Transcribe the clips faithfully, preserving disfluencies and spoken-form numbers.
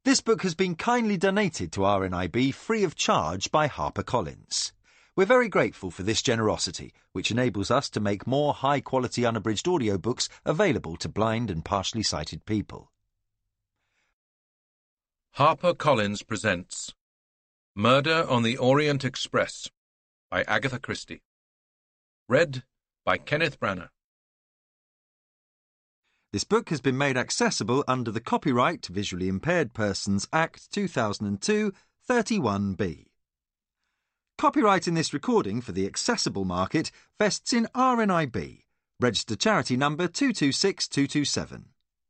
This book has been kindly donated to R N I B free of charge by HarperCollins. We're very grateful for this generosity, which enables us to make more high-quality unabridged audiobooks available to blind and partially sighted people. HarperCollins presents Murder on the Orient Express by Agatha Christie. Read by Kenneth Branagh. This book has been made accessible under the Copyright Visually Impaired Persons Act two thousand two, thirty-one B. Copyright in this recording for the accessible market vests in R N I B, registered charity number two two six two two seven.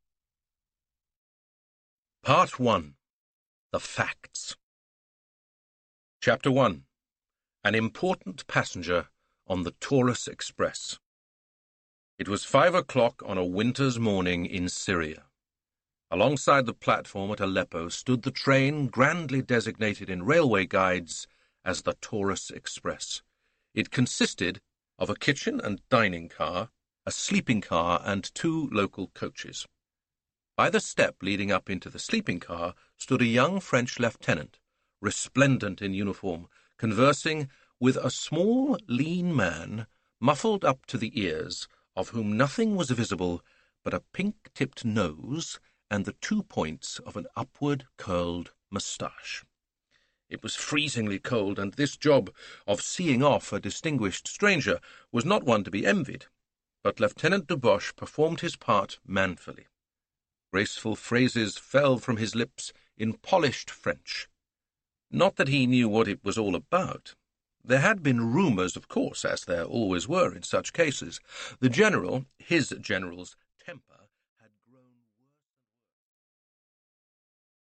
Part one. The Facts. Chapter one. An important passenger on the Taurus Express. It was five o'clock on a winter's morning in Syria. Alongside the platform at Aleppo stood the train grandly designated in railway guides as the Taurus Express. It consisted of a kitchen and dining car, a sleeping car, and two local coaches. By the step leading up into the sleeping car stood a young French lieutenant, resplendent in uniform, conversing with a small, lean man, muffled up to the ears, of whom nothing was visible but a pink-tipped nose and the two points of an upward-curled moustache. It was freezingly cold, and this job of seeing off a distinguished stranger was not one to be envied, but Lieutenant Duboche performed his part manfully. Graceful phrases fell from his lips in polished French. Not that he knew what it was all about. There had been rumours, of course, as there always were in such cases. The general, his general's temper,